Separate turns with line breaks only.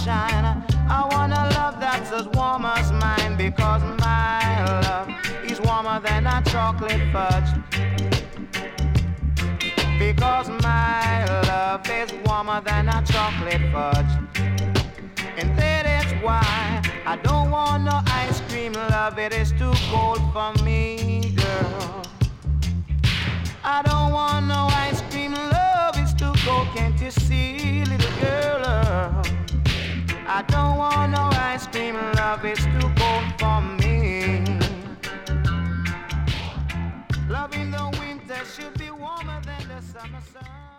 sunshine. I want a love that's as warm as mine, because my love is warmer than a chocolate fudge. Because my love is warmer than a chocolate fudge. And that is why I don't want no ice cream love. It is too cold for me, girl. I don't want no ice cream love. It's too cold, can't you see, little girl? I don't want no ice cream love. It's too cold for me. Love in the winter should be warmer than the summer sun.